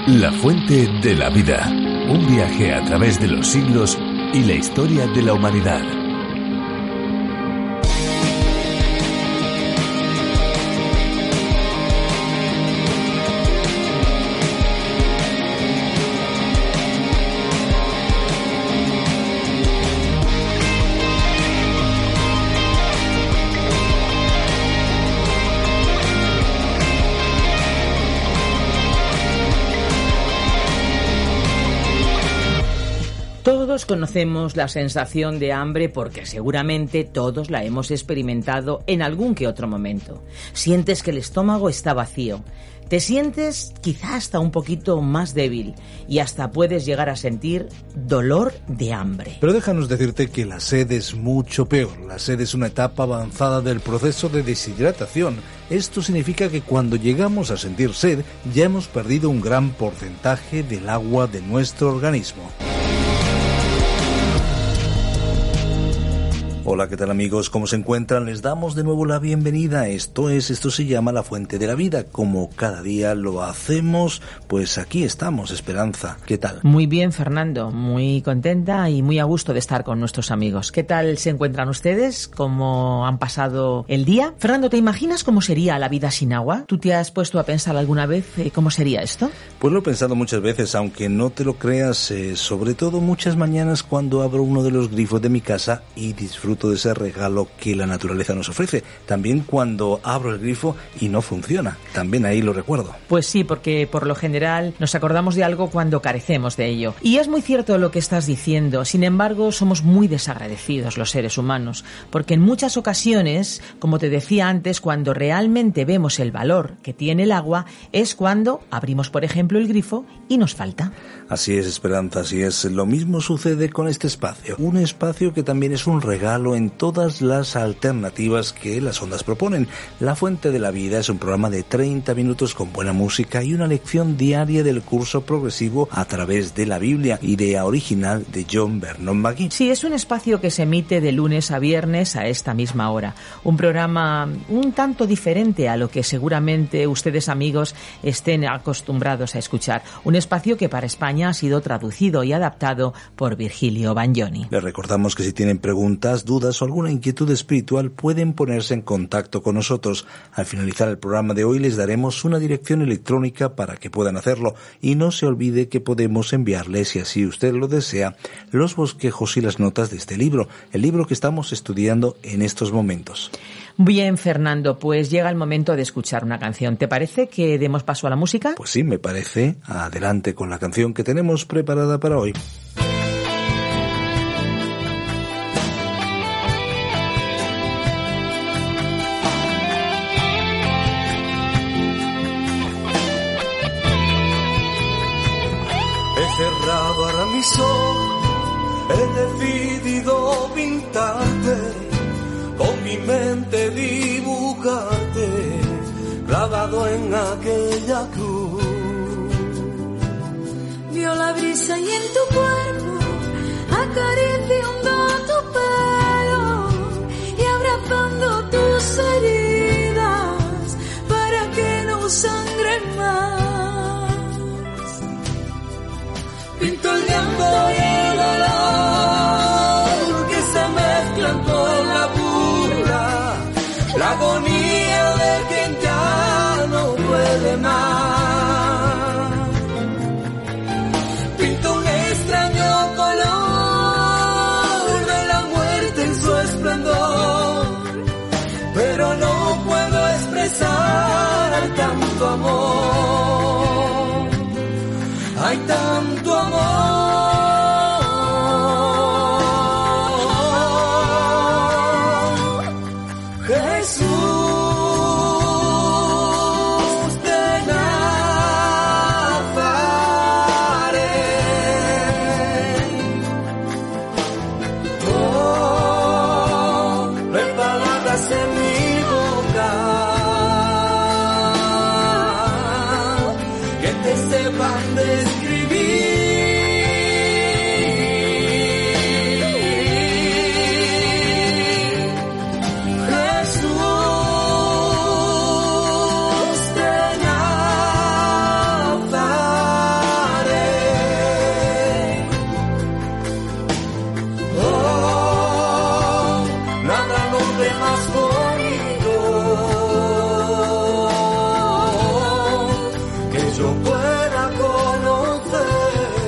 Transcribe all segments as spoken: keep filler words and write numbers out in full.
La fuente de la vida. Un viaje a través de los siglos y la historia de la humanidad. Todos conocemos la sensación de hambre porque seguramente todos la hemos experimentado en algún que otro momento. Sientes que el estómago está vacío, te sientes quizá hasta un poquito más débil y hasta puedes llegar a sentir dolor de hambre. Pero déjanos decirte que la sed es mucho peor. La sed es una etapa avanzada del proceso de deshidratación. Esto significa que cuando llegamos a sentir sed ya hemos perdido un gran porcentaje del agua de nuestro organismo. Hola, ¿qué tal amigos? ¿Cómo se encuentran? Les damos de nuevo la bienvenida. Esto es, esto se llama La Fuente de la Vida. Como cada día lo hacemos, pues aquí estamos, Esperanza. ¿Qué tal? Muy bien, Fernando. Muy contenta y muy a gusto de estar con nuestros amigos. ¿Qué tal se encuentran ustedes? ¿Cómo han pasado el día? Fernando, ¿te imaginas cómo sería la vida sin agua? ¿Tú te has puesto a pensar alguna vez eh, cómo sería esto? Pues lo he pensado muchas veces, aunque no te lo creas, eh, sobre todo muchas mañanas cuando abro uno de los grifos de mi casa y disfruto de ese regalo que la naturaleza nos ofrece. También cuando abro el grifo y no funciona, también ahí lo recuerdo. Pues sí, porque por lo general nos acordamos de algo cuando carecemos de ello. Y es muy cierto lo que estás diciendo. Sin embargo, somos muy desagradecidos los seres humanos, porque en muchas ocasiones, como te decía antes, cuando realmente vemos el valor que tiene el agua es cuando abrimos, por ejemplo, el grifo y nos falta. Así es, Esperanza, así es. Lo mismo sucede con este espacio. Un espacio que también es un regalo en todas las alternativas que las ondas proponen. La Fuente de la Vida es un programa de treinta minutos con buena música y una lección diaria del curso progresivo a través de la Biblia, idea original de John Vernon McGee. Sí, es un espacio que se emite de lunes a viernes a esta misma hora. Un programa un tanto diferente a lo que seguramente ustedes, amigos, estén acostumbrados a escuchar. Un espacio que para España ha sido traducido y adaptado por Virgilio Bagnoni. Les recordamos que si tienen preguntas, dudas o alguna inquietud espiritual pueden ponerse en contacto con nosotros. Al finalizar el programa de hoy les daremos una dirección electrónica para que puedan hacerlo y no se olvide que podemos enviarles, si así usted lo desea, los bosquejos y las notas de este libro, el libro que estamos estudiando en estos momentos. Bien, Fernando, pues llega el momento de escuchar una canción. ¿Te parece que demos paso a la música? Pues sí, me parece. Adelante con la canción que tenemos preparada para hoy. He cerrado ahora mis ojos, he decidido pintarte, con mi mente dibujarte, clavado en aquella cruz. Vio la brisa y en tu cuerpo, acariciando tu pelo y abrazando tus heridas para que no sangren más. Pinto el llanto y el dolor que se mezclan con la burla, la agonía de quien ya no puede más. Pinto un extraño color de la muerte en su esplendor, pero no puedo expresar tanto amor. Hay tanto amor. Sepan describir Jesús de Nazaret. más bonito que yo pueda conocer.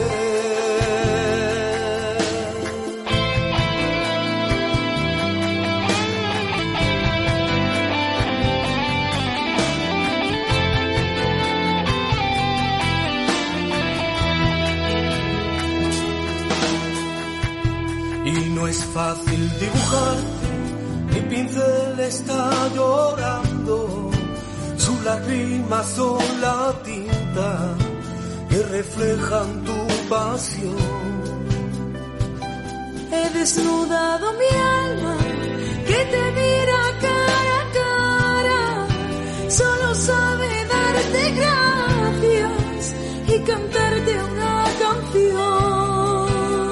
Y no es fácil dibujarte, mi pincel está llorando, sus lágrimas son la tinta que reflejan tu pasión. He desnudado mi alma que te mira cara a cara, solo sabe darte gracias y cantarte una canción.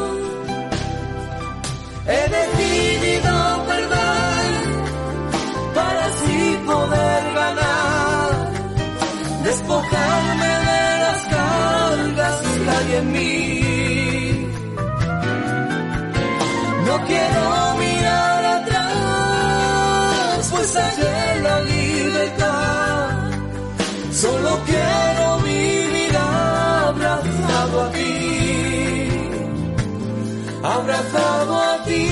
He decidido perder para así poder ganar, despojarme de las cargas que hay en mí. No quiero mirar atrás, pues hallé la libertad. Solo quiero vivir abrazado a ti, abrazado a ti.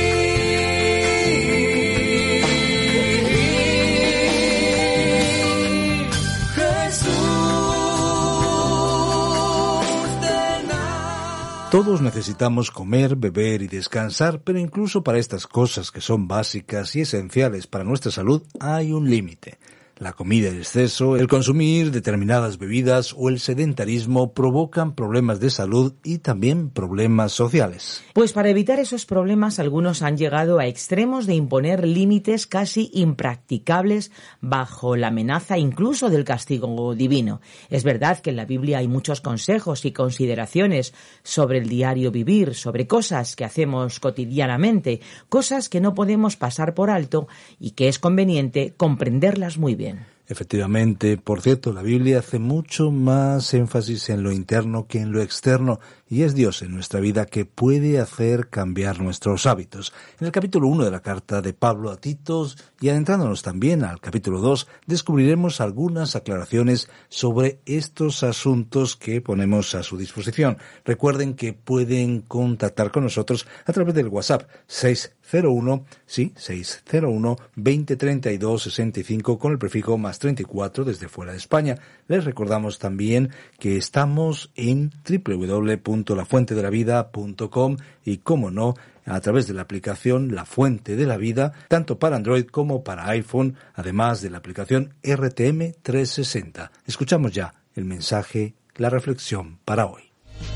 Todos necesitamos comer, beber y descansar, pero incluso para estas cosas que son básicas y esenciales para nuestra salud hay un límite. La comida en exceso, el consumir determinadas bebidas o el sedentarismo provocan problemas de salud y también problemas sociales. Pues para evitar esos problemas, algunos han llegado a extremos de imponer límites casi impracticables bajo la amenaza incluso del castigo divino. Es verdad que en la Biblia hay muchos consejos y consideraciones sobre el diario vivir, sobre cosas que hacemos cotidianamente, cosas que no podemos pasar por alto y que es conveniente comprenderlas muy bien. Efectivamente, por cierto, la Biblia hace mucho más énfasis en lo interno que en lo externo, y es Dios en nuestra vida que puede hacer cambiar nuestros hábitos. En el capítulo uno de la carta de Pablo a Tito, y adentrándonos también al capítulo dos, descubriremos algunas aclaraciones sobre estos asuntos que ponemos a su disposición. Recuerden que pueden contactar con nosotros a través del WhatsApp seis cero uno, sí, seis cero uno, veinte treinta y dos sesenta y cinco con el prefijo más treinta y cuatro desde fuera de España. Les recordamos también que estamos en doble u doble u doble u punto la fuente de la vida punto com y, como no, a través de la aplicación La Fuente de la Vida, tanto para Android como para iPhone, además de la aplicación R T M trescientos sesenta. Escuchamos ya el mensaje, la reflexión para hoy.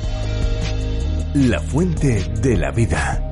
La Fuente de la Vida.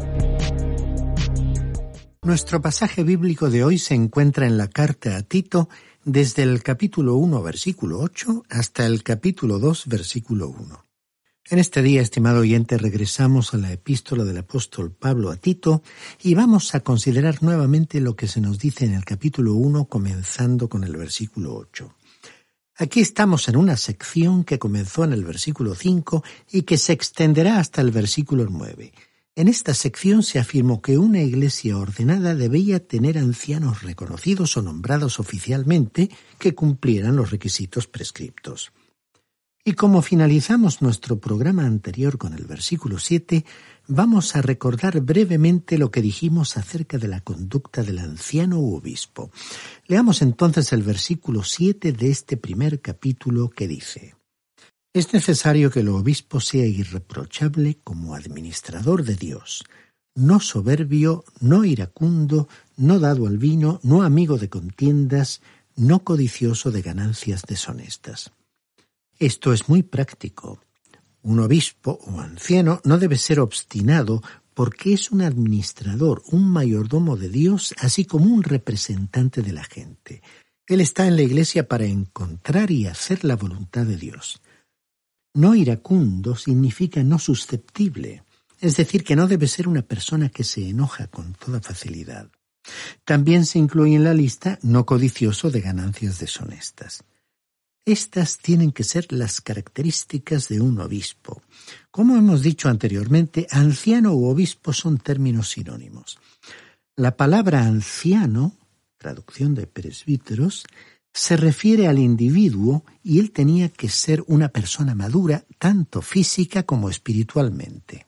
Nuestro pasaje bíblico de hoy se encuentra en la carta a Tito desde el capítulo uno, versículo ocho, hasta el capítulo dos, versículo uno. En este día, estimado oyente, regresamos a la epístola del apóstol Pablo a Tito y vamos a considerar nuevamente lo que se nos dice en el capítulo uno, comenzando con el versículo ocho. Aquí estamos en una sección que comenzó en el versículo cinco y que se extenderá hasta el versículo nueve. En esta sección se afirmó que una iglesia ordenada debía tener ancianos reconocidos o nombrados oficialmente que cumplieran los requisitos prescriptos. Y como finalizamos nuestro programa anterior con el versículo siete, vamos a recordar brevemente lo que dijimos acerca de la conducta del anciano u obispo. Leamos entonces el versículo siete de este primer capítulo que dice: Es necesario que el obispo sea irreprochable como administrador de Dios, no soberbio, no iracundo, no dado al vino, no amigo de contiendas, no codicioso de ganancias deshonestas. Esto es muy práctico. Un obispo o anciano no debe ser obstinado porque es un administrador, un mayordomo de Dios, así como un representante de la gente. Él está en la iglesia para encontrar y hacer la voluntad de Dios. No iracundo significa no susceptible, es decir, que no debe ser una persona que se enoja con toda facilidad. También se incluye en la lista no codicioso de ganancias deshonestas. Estas tienen que ser las características de un obispo. Como hemos dicho anteriormente, anciano u obispo son términos sinónimos. La palabra anciano, traducción de presbíteros, se refiere al individuo y él tenía que ser una persona madura, tanto física como espiritualmente.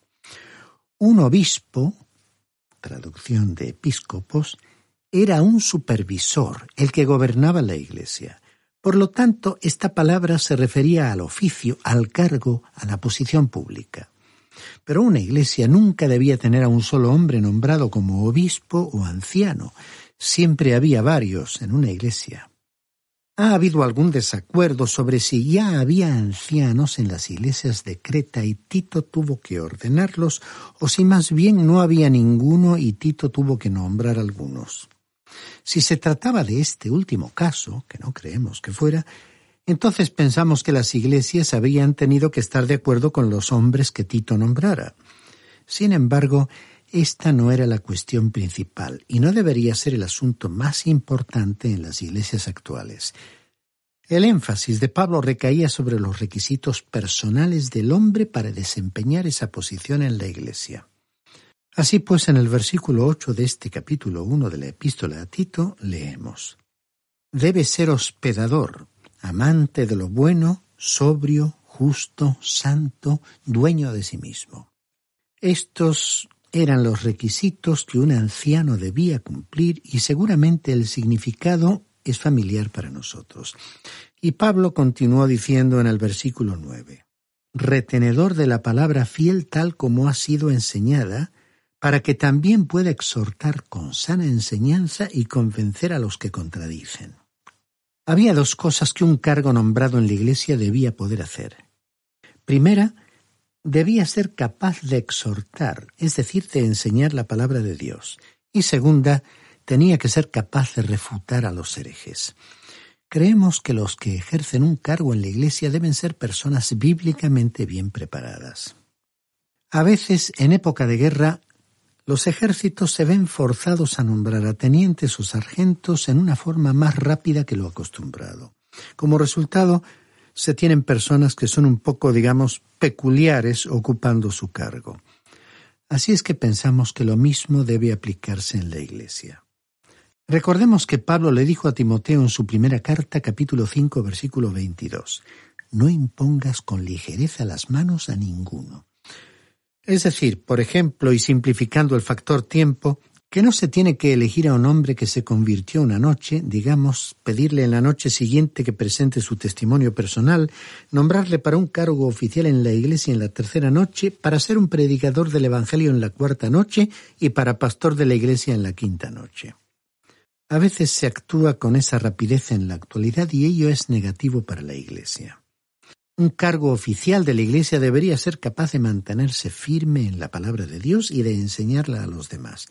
Un obispo, traducción de episcopos, era un supervisor, el que gobernaba la iglesia. Por lo tanto, esta palabra se refería al oficio, al cargo, a la posición pública. Pero una iglesia nunca debía tener a un solo hombre nombrado como obispo o anciano. Siempre había varios en una iglesia. Ha habido algún desacuerdo sobre si ya había ancianos en las iglesias de Creta y Tito tuvo que ordenarlos, o si más bien no había ninguno y Tito tuvo que nombrar algunos. Si se trataba de este último caso, que no creemos que fuera, entonces pensamos que las iglesias habían tenido que estar de acuerdo con los hombres que Tito nombrara. Sin embargo, esta no era la cuestión principal y no debería ser el asunto más importante en las iglesias actuales. El énfasis de Pablo recaía sobre los requisitos personales del hombre para desempeñar esa posición en la iglesia. Así pues, en el versículo ocho de este capítulo uno de la epístola a Tito, leemos: «Debe ser hospedador, amante de lo bueno, sobrio, justo, santo, dueño de sí mismo». Estos eran los requisitos que un anciano debía cumplir y seguramente el significado es familiar para nosotros. Y Pablo continuó diciendo en el versículo nueve: «Retenedor de la palabra fiel tal como ha sido enseñada, para que también pueda exhortar con sana enseñanza y convencer a los que contradicen». Había dos cosas que un cargo nombrado en la iglesia debía poder hacer. Primera, debía ser capaz de exhortar, es decir, de enseñar la palabra de Dios. Y segunda, tenía que ser capaz de refutar a los herejes. Creemos que los que ejercen un cargo en la iglesia deben ser personas bíblicamente bien preparadas. A veces, en época de guerra, los ejércitos se ven forzados a nombrar a tenientes o sargentos en una forma más rápida que lo acostumbrado. Como resultado, se tienen personas que son un poco, digamos, peculiares ocupando su cargo. Así es que pensamos que lo mismo debe aplicarse en la iglesia. Recordemos que Pablo le dijo a Timoteo en su primera carta, capítulo cinco, versículo veintidós, «No impongas con ligereza las manos a ninguno». Es decir, por ejemplo, y simplificando el factor tiempo, que no se tiene que elegir a un hombre que se convirtió una noche, digamos, pedirle en la noche siguiente que presente su testimonio personal, nombrarle para un cargo oficial en la iglesia en la tercera noche, para ser un predicador del evangelio en la cuarta noche y para pastor de la iglesia en la quinta noche. A veces se actúa con esa rapidez en la actualidad y ello es negativo para la iglesia. Un cargo oficial de la iglesia debería ser capaz de mantenerse firme en la palabra de Dios y de enseñarla a los demás.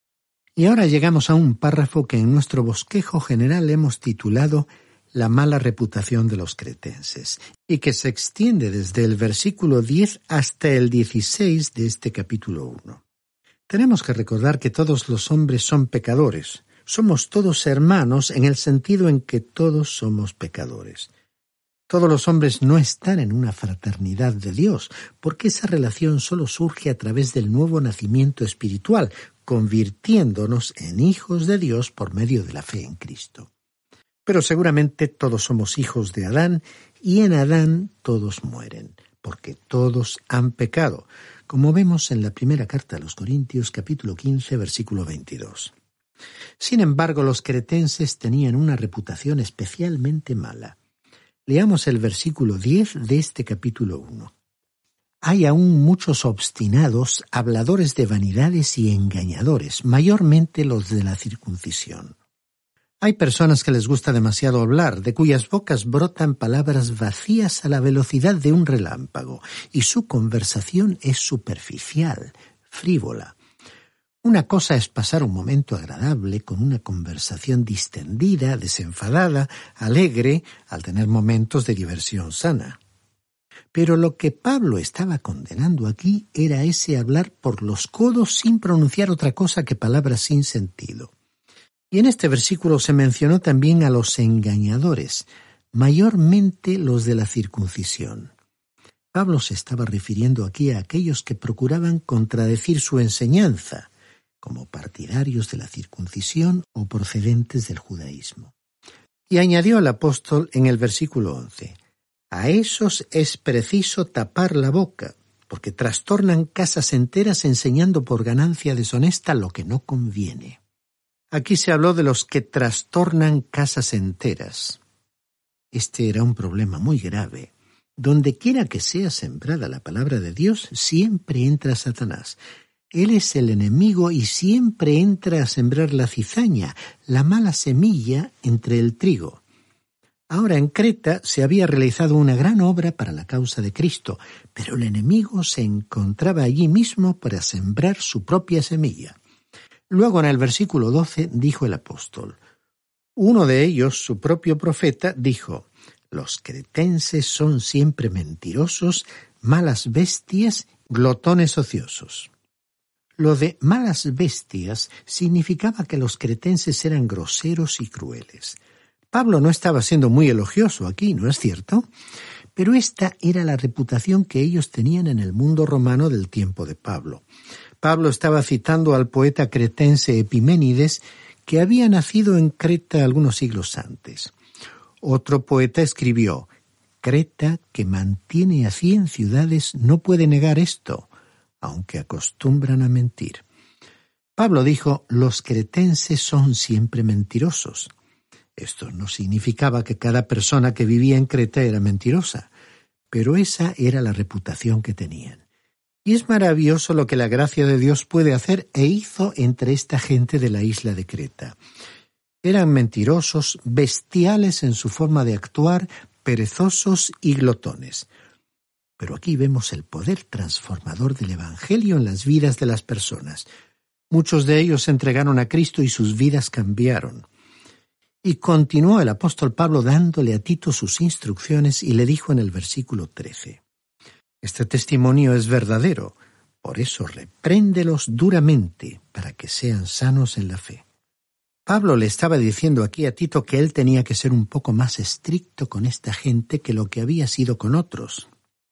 Y ahora llegamos a un párrafo que en nuestro bosquejo general hemos titulado «La mala reputación de los cretenses» y que se extiende desde el versículo diez hasta el dieciséis de este capítulo uno. Tenemos que recordar que todos los hombres son pecadores. Somos todos hermanos en el sentido en que todos somos pecadores. Todos los hombres no están en una fraternidad de Dios, porque esa relación solo surge a través del nuevo nacimiento espiritual, convirtiéndonos en hijos de Dios por medio de la fe en Cristo. Pero seguramente todos somos hijos de Adán, y en Adán todos mueren, porque todos han pecado, como vemos en la primera carta a los Corintios, capítulo quince, versículo veintidós. Sin embargo, los cretenses tenían una reputación especialmente mala. Leamos el versículo diez de este capítulo uno. Hay aún muchos obstinados, habladores de vanidades y engañadores, mayormente los de la circuncisión. Hay personas que les gusta demasiado hablar, de cuyas bocas brotan palabras vacías a la velocidad de un relámpago, y su conversación es superficial, frívola. Una cosa es pasar un momento agradable con una conversación distendida, desenfadada, alegre, al tener momentos de diversión sana. Pero lo que Pablo estaba condenando aquí era ese hablar por los codos sin pronunciar otra cosa que palabras sin sentido. Y en este versículo se mencionó también a los engañadores, mayormente los de la circuncisión. Pablo se estaba refiriendo aquí a aquellos que procuraban contradecir su enseñanza, como partidarios de la circuncisión o procedentes del judaísmo. Y añadió el apóstol en el versículo once, a esos es preciso tapar la boca, porque trastornan casas enteras enseñando por ganancia deshonesta lo que no conviene. Aquí se habló de los que trastornan casas enteras. Este era un problema muy grave. Donde quiera que sea sembrada la palabra de Dios, siempre entra Satanás. Él es el enemigo y siempre entra a sembrar la cizaña, la mala semilla entre el trigo. Ahora en Creta se había realizado una gran obra para la causa de Cristo, pero el enemigo se encontraba allí mismo para sembrar su propia semilla. Luego en el versículo doce dijo el apóstol, uno de ellos, su propio profeta, dijo, los cretenses son siempre mentirosos, malas bestias, glotones ociosos. Lo de malas bestias significaba que los cretenses eran groseros y crueles. Pablo no estaba siendo muy elogioso aquí, ¿no es cierto? Pero esta era la reputación que ellos tenían en el mundo romano del tiempo de Pablo. Pablo estaba citando al poeta cretense Epiménides, que había nacido en Creta algunos siglos antes. Otro poeta escribió, Creta, que mantiene a cien ciudades, no puede negar esto, aunque acostumbran a mentir. Pablo dijo, los cretenses son siempre mentirosos. Esto no significaba que cada persona que vivía en Creta era mentirosa, pero esa era la reputación que tenían. Y es maravilloso lo que la gracia de Dios puede hacer e hizo entre esta gente de la isla de Creta. Eran mentirosos, bestiales en su forma de actuar, perezosos y glotones. Pero aquí vemos el poder transformador del Evangelio en las vidas de las personas. Muchos de ellos se entregaron a Cristo y sus vidas cambiaron. Y continuó el apóstol Pablo dándole a Tito sus instrucciones y le dijo en el versículo trece, este testimonio es verdadero, por eso repréndelos duramente para que sean sanos en la fe. Pablo le estaba diciendo aquí a Tito que él tenía que ser un poco más estricto con esta gente que lo que había sido con otros,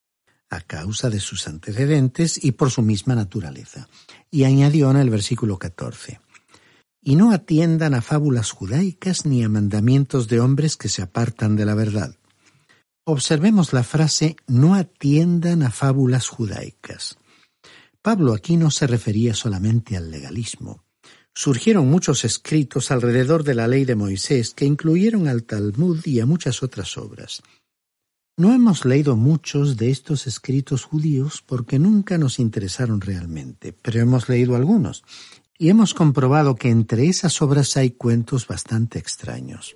a causa de sus antecedentes y por su misma naturaleza. Y añadió en el versículo catorce, y no atiendan a fábulas judaicas ni a mandamientos de hombres que se apartan de la verdad. Observemos la frase, no atiendan a fábulas judaicas. Pablo aquí no se refería solamente al legalismo. Surgieron muchos escritos alrededor de la ley de Moisés que incluyeron al Talmud y a muchas otras obras. No hemos leído muchos de estos escritos judíos porque nunca nos interesaron realmente, pero hemos leído algunos. Y hemos comprobado que entre esas obras hay cuentos bastante extraños.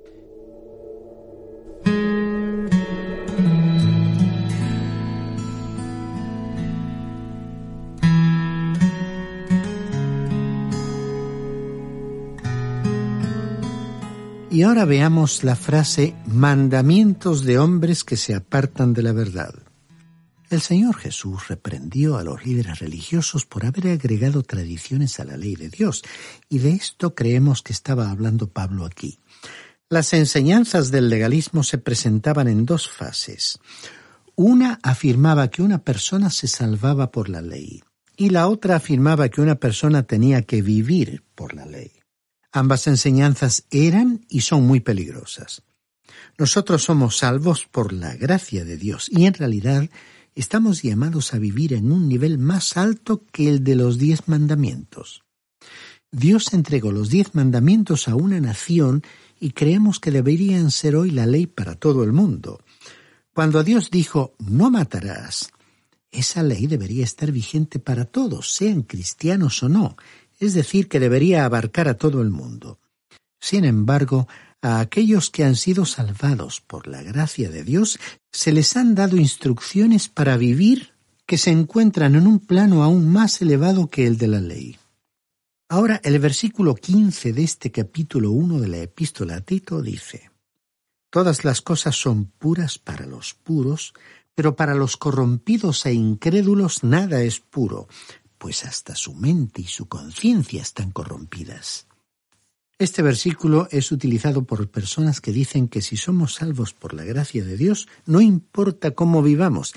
Y ahora veamos la frase mandamientos de hombres que se apartan de la verdad. El Señor Jesús reprendió a los líderes religiosos por haber agregado tradiciones a la ley de Dios, y de esto creemos que estaba hablando Pablo aquí. Las enseñanzas del legalismo se presentaban en dos fases. Una afirmaba que una persona se salvaba por la ley, y la otra afirmaba que una persona tenía que vivir por la ley. Ambas enseñanzas eran y son muy peligrosas. Nosotros somos salvos por la gracia de Dios, y en realidad estamos llamados a vivir en un nivel más alto que el de los diez mandamientos. Dios entregó los diez mandamientos a una nación y creemos que deberían ser hoy la ley para todo el mundo. Cuando Dios dijo, no matarás, esa ley debería estar vigente para todos, sean cristianos o no, es decir, que debería abarcar a todo el mundo. Sin embargo, a aquellos que han sido salvados por la gracia de Dios, se les han dado instrucciones para vivir que se encuentran en un plano aún más elevado que el de la ley. Ahora, el versículo quince de este capítulo uno de la Epístola a Tito dice, todas las cosas son puras para los puros, pero para los corrompidos e incrédulos nada es puro, pues hasta su mente y su conciencia están corrompidas. Este versículo es utilizado por personas que dicen que si somos salvos por la gracia de Dios, no importa cómo vivamos,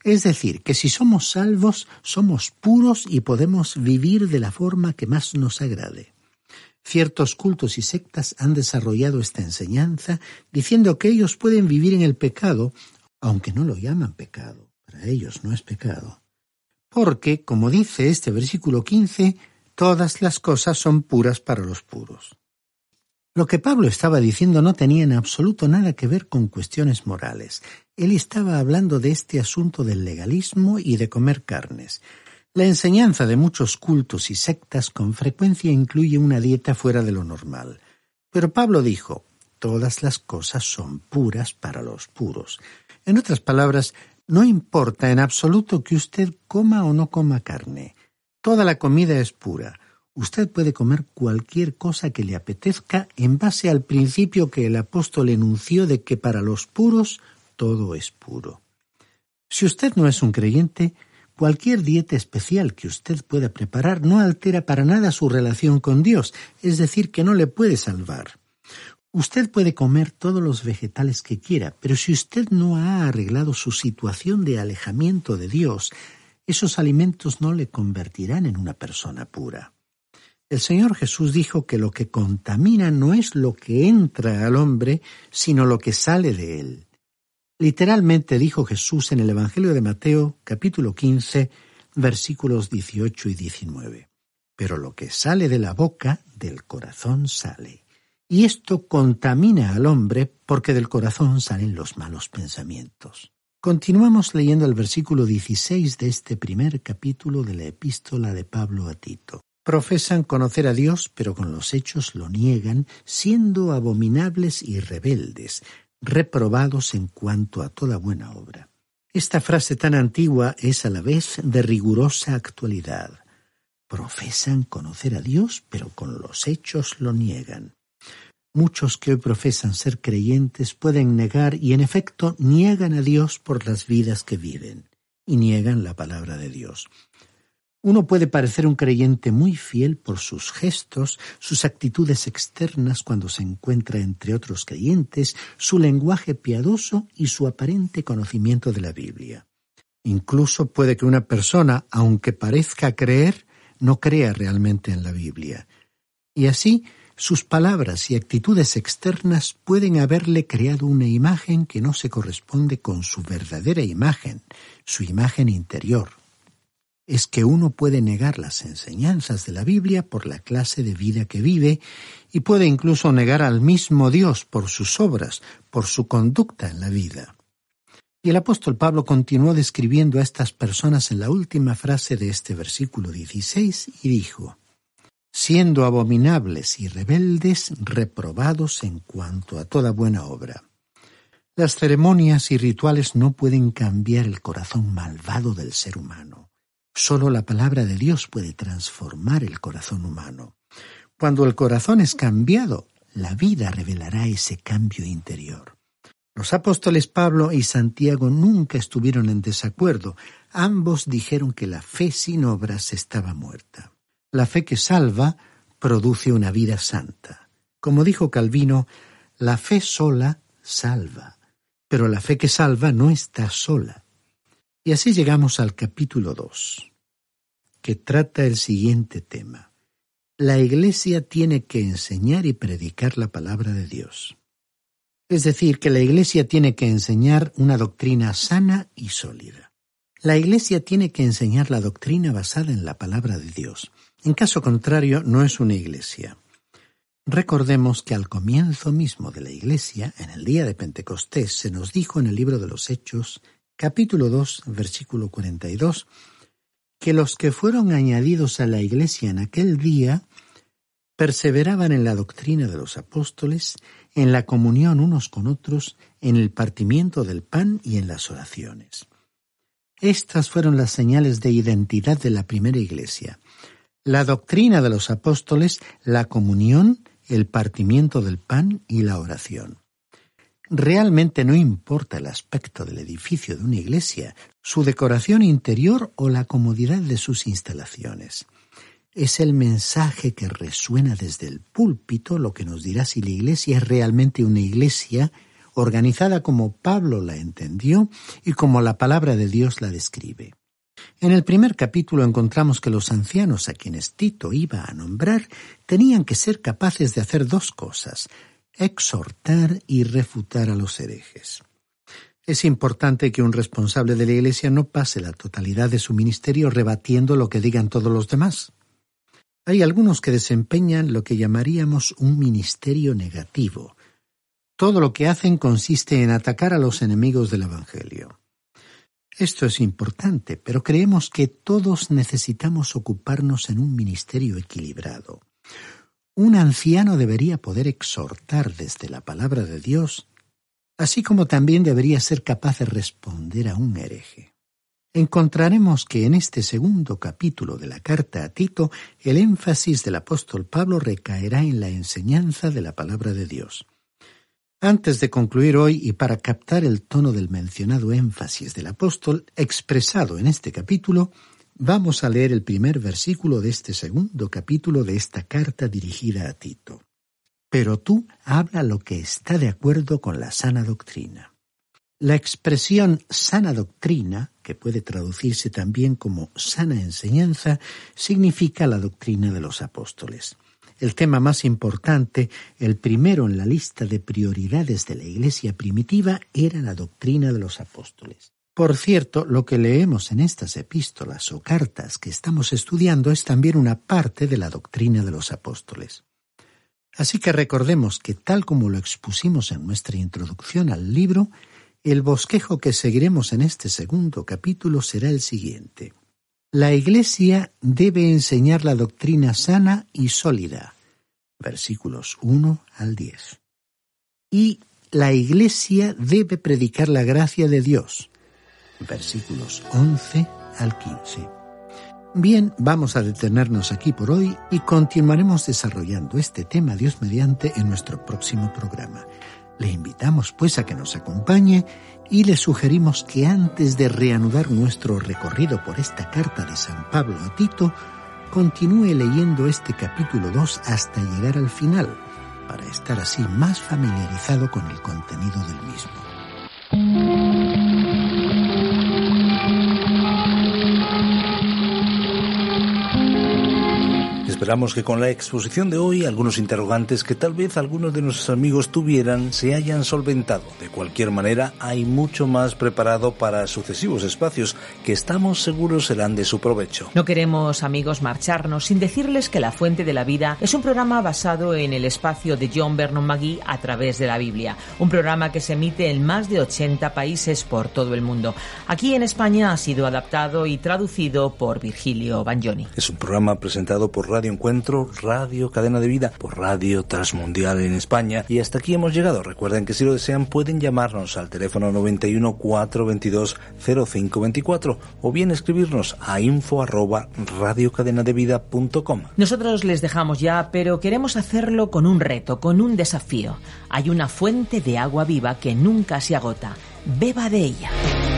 Es decir, que si somos salvos, somos puros y podemos vivir de la forma que más nos agrade. Ciertos cultos y sectas han desarrollado esta enseñanza diciendo que ellos pueden vivir en el pecado, aunque no lo llaman pecado. Para ellos no es pecado. Porque, como dice este versículo quince, todas las cosas son puras para los puros. Lo que Pablo estaba diciendo no tenía en absoluto nada que ver con cuestiones morales. Él estaba hablando de este asunto del legalismo y de comer carnes. La enseñanza de muchos cultos y sectas con frecuencia incluye una dieta fuera de lo normal. Pero Pablo dijo, todas las cosas son puras para los puros. En otras palabras, no importa en absoluto que usted coma o no coma carne. Toda la comida es pura. Usted puede comer cualquier cosa que le apetezca en base al principio que el apóstol enunció de que para los puros todo es puro. Si usted no es un creyente, cualquier dieta especial que usted pueda preparar no altera para nada su relación con Dios, es decir, que no le puede salvar. Usted puede comer todos los vegetales que quiera, pero si usted no ha arreglado su situación de alejamiento de Dios, esos alimentos no le convertirán en una persona pura. El Señor Jesús dijo que lo que contamina no es lo que entra al hombre, sino lo que sale de él. Literalmente dijo Jesús en el Evangelio de Mateo, capítulo quince, versículos dieciocho y diecinueve. Pero lo que sale de la boca, del corazón sale. Y esto contamina al hombre porque del corazón salen los malos pensamientos. Continuamos leyendo el versículo dieciséis de este primer capítulo de la epístola de Pablo a Tito. Profesan conocer a Dios, pero con los hechos lo niegan, siendo abominables y rebeldes, reprobados en cuanto a toda buena obra. Esta frase tan antigua es a la vez de rigurosa actualidad. Profesan conocer a Dios, pero con los hechos lo niegan. Muchos que hoy profesan ser creyentes pueden negar y en efecto niegan a Dios por las vidas que viven y niegan la palabra de Dios. Uno puede parecer un creyente muy fiel por sus gestos, sus actitudes externas cuando se encuentra entre otros creyentes, su lenguaje piadoso y su aparente conocimiento de la Biblia. Incluso puede que una persona, aunque parezca creer, no crea realmente en la Biblia. Y así, sus palabras y actitudes externas pueden haberle creado una imagen que no se corresponde con su verdadera imagen, su imagen interior. Es que uno puede negar las enseñanzas de la Biblia por la clase de vida que vive y puede incluso negar al mismo Dios por sus obras, por su conducta en la vida. Y el apóstol Pablo continuó describiendo a estas personas en la última frase de este versículo dieciséis y dijo, siendo abominables y rebeldes, reprobados en cuanto a toda buena obra. Las ceremonias y rituales no pueden cambiar el corazón malvado del ser humano. Solo la palabra de Dios puede transformar el corazón humano. Cuando el corazón es cambiado, la vida revelará ese cambio interior. Los apóstoles Pablo y Santiago nunca estuvieron en desacuerdo. Ambos dijeron que la fe sin obras estaba muerta. La fe que salva produce una vida santa. Como dijo Calvino, la fe sola salva, pero la fe que salva no está sola. Y así llegamos al capítulo dos, que trata el siguiente tema. La Iglesia tiene que enseñar y predicar la palabra de Dios. Es decir, que la Iglesia tiene que enseñar una doctrina sana y sólida. La Iglesia tiene que enseñar la doctrina basada en la palabra de Dios. En caso contrario, no es una Iglesia. Recordemos que al comienzo mismo de la Iglesia, en el día de Pentecostés, se nos dijo en el libro de los Hechos, capítulo dos, versículo cuarenta y dos, que los que fueron añadidos a la Iglesia en aquel día perseveraban en la doctrina de los apóstoles, en la comunión unos con otros, en el partimiento del pan y en las oraciones. Estas fueron las señales de identidad de la primera Iglesia. La doctrina de los apóstoles, la comunión, el partimiento del pan y la oración. Realmente no importa el aspecto del edificio de una iglesia, su decoración interior o la comodidad de sus instalaciones. Es el mensaje que resuena desde el púlpito lo que nos dirá si la iglesia es realmente una iglesia organizada como Pablo la entendió y como la palabra de Dios la describe. En el primer capítulo encontramos que los ancianos a quienes Tito iba a nombrar tenían que ser capaces de hacer dos cosas: exhortar y refutar a los herejes. Es importante que un responsable de la Iglesia no pase la totalidad de su ministerio rebatiendo lo que digan todos los demás. Hay algunos que desempeñan lo que llamaríamos un ministerio negativo. Todo lo que hacen consiste en atacar a los enemigos del Evangelio. Esto es importante, pero creemos que todos necesitamos ocuparnos en un ministerio equilibrado. Un anciano debería poder exhortar desde la palabra de Dios, así como también debería ser capaz de responder a un hereje. Encontraremos que en este segundo capítulo de la carta a Tito, el énfasis del apóstol Pablo recaerá en la enseñanza de la palabra de Dios. Antes de concluir hoy, y para captar el tono del mencionado énfasis del apóstol expresado en este capítulo, vamos a leer el primer versículo de este segundo capítulo de esta carta dirigida a Tito. Pero tú habla lo que está de acuerdo con la sana doctrina. La expresión sana doctrina, que puede traducirse también como sana enseñanza, significa la doctrina de los apóstoles. El tema más importante, el primero en la lista de prioridades de la Iglesia primitiva, era la doctrina de los apóstoles. Por cierto, lo que leemos en estas epístolas o cartas que estamos estudiando es también una parte de la doctrina de los apóstoles. Así que recordemos que, tal como lo expusimos en nuestra introducción al libro, el bosquejo que seguiremos en este segundo capítulo será el siguiente. La Iglesia debe enseñar la doctrina sana y sólida, versículos uno al diez. Y la Iglesia debe predicar la gracia de Dios, versículos once al quince. Bien, vamos a detenernos aquí por hoy y continuaremos desarrollando este tema, Dios mediante, en nuestro próximo programa. Le invitamos pues a que nos acompañe y le sugerimos que antes de reanudar nuestro recorrido por esta carta de San Pablo a Tito, continúe leyendo este capítulo dos hasta llegar al final, para estar así más familiarizado con el contenido del mismo. Esperamos que con la exposición de hoy algunos interrogantes que tal vez algunos de nuestros amigos tuvieran se hayan solventado. De cualquier manera, hay mucho más preparado para sucesivos espacios que estamos seguros serán de su provecho. No queremos, amigos, marcharnos sin decirles que La Fuente de la Vida es un programa basado en el espacio de John Vernon McGee a través de la Biblia. Un programa que se emite en más de ochenta países por todo el mundo. Aquí en España ha sido adaptado y traducido por Virgilio Bagnoni. Es un programa presentado por Radio Encuentro, Radio Cadena de Vida, por Radio Transmundial en España. Y hasta aquí hemos llegado. Recuerden que si lo desean pueden llamarnos al teléfono noventa y uno, cuatrocientos veintidós, cero cinco veinticuatro o bien escribirnos a info arroba radiocadenadevida punto com. Nosotros les dejamos ya, pero queremos hacerlo con un reto, con un desafío. Hay una fuente de agua viva que nunca se agota. Beba de ella.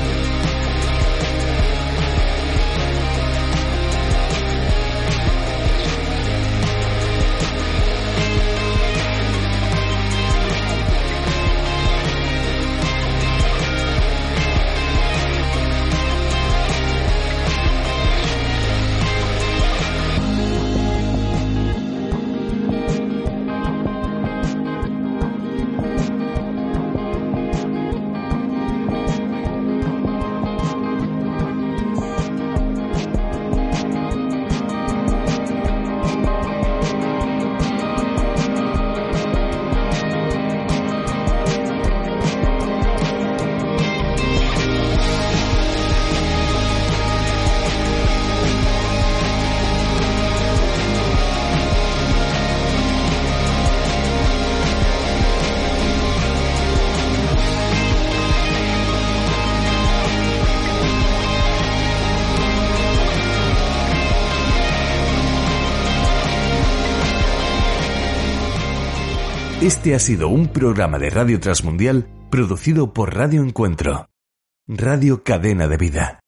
Este ha sido un programa de Radio Transmundial producido por Radio Encuentro, Radio Cadena de Vida.